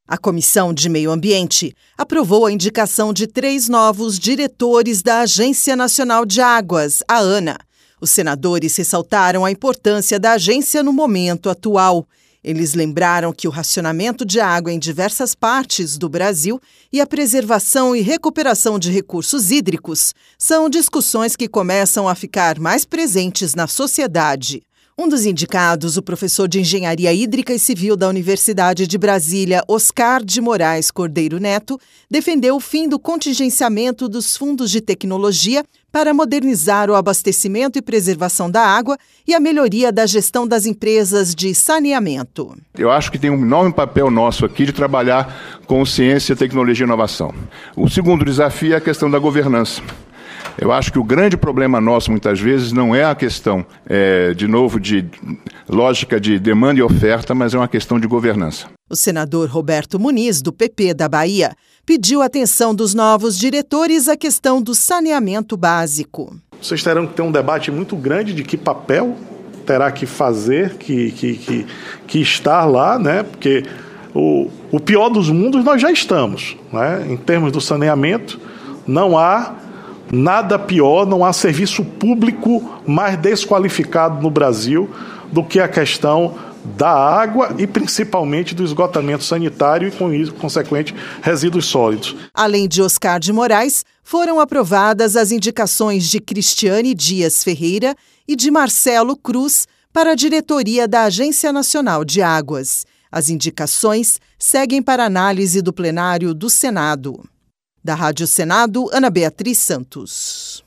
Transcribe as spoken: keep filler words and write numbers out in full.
A Comissão de Meio Ambiente aprovou a indicação de três novos diretores da Agência Nacional de Águas, a ANA. Os senadores ressaltaram a importância da agência no momento atual. Eles lembraram que o racionamento de água em diversas partes do Brasil e a preservação e recuperação de recursos hídricos são discussões que começam a ficar mais presentes na sociedade. Um dos indicados, o professor de Engenharia Hídrica e Civil da Universidade de Brasília, Oscar de Moraes Cordeiro Neto, defendeu o fim do contingenciamento dos fundos de tecnologia para modernizar o abastecimento e preservação da água e a melhoria da gestão das empresas de saneamento. Eu acho que tem um enorme papel nosso aqui de trabalhar com ciência, tecnologia e inovação. O segundo desafio é a questão da governança. Eu acho que o grande problema nosso, muitas vezes, não é a questão, é, de novo, de lógica de demanda e oferta, mas é uma questão de governança. O senador Roberto Muniz, do P P da Bahia, pediu a atenção dos novos diretores à questão do saneamento básico. Vocês terão que ter um debate muito grande de que papel terá que fazer, que, que, que, que estar lá, né? Porque o, o pior dos mundos nós já estamos, né? Em termos do saneamento, não há nada pior, não há serviço público mais desqualificado no Brasil do que a questão da água e principalmente do esgotamento sanitário e, com isso, consequente, resíduos sólidos. Além de Oscar de Moraes, foram aprovadas as indicações de Cristiane Dias Ferreira e de Marcelo Cruz para a diretoria da Agência Nacional de Águas. As indicações seguem para análise do plenário do Senado. Da Rádio Senado, Ana Beatriz Santos.